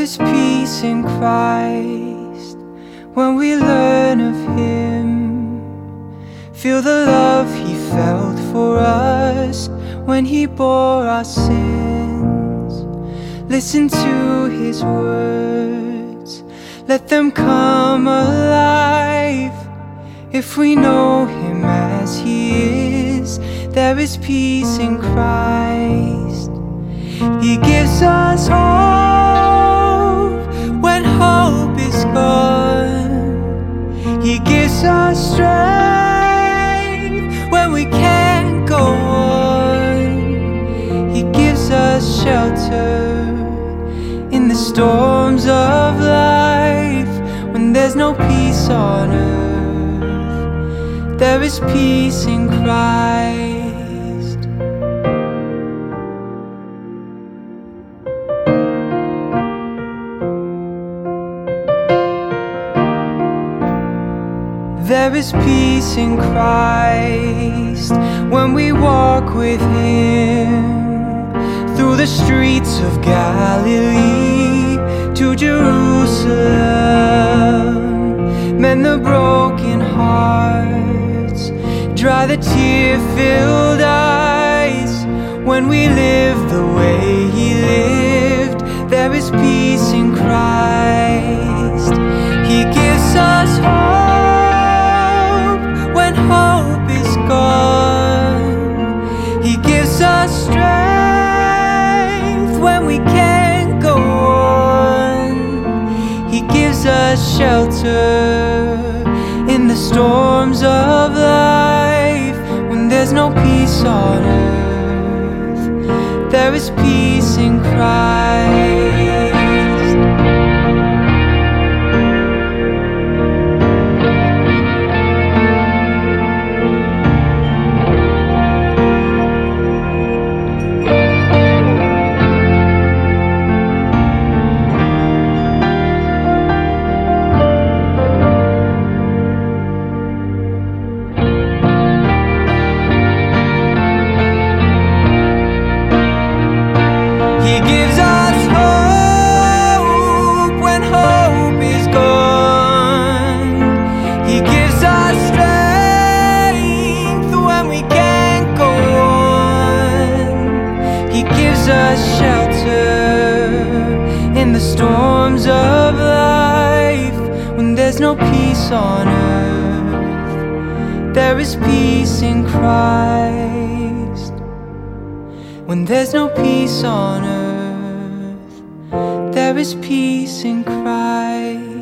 is peace in Christ when we learn of Him. Feel the love He felt for us when He bore our sins. Listen to His words, let them come alive. If we know Him as He is, there is peace in Christ. He gives us hope when hope is gone. He gives us strength when we can't go on. He gives us shelter in the storms of life. When there's no peace on earth, there is peace in Christ. There is peace in Christ when we walk with Him through the streets of Galilee to Jerusalem. Mend the broken hearts, dry the tear-filled eyes. When we live the way He lived, there is peace in Christ. He gives us hope when hope is gone. He gives us strength when we can't go on. He gives us shelter in the storms of life. When there's no peace on earth, there is peace in Christ. He gives us hope when hope is gone. He gives us strength when we can't go on. He gives us shelter in the storms of life. When there's no peace on earth, there is peace in Christ. When there's no peace on earth, there is peace in Christ.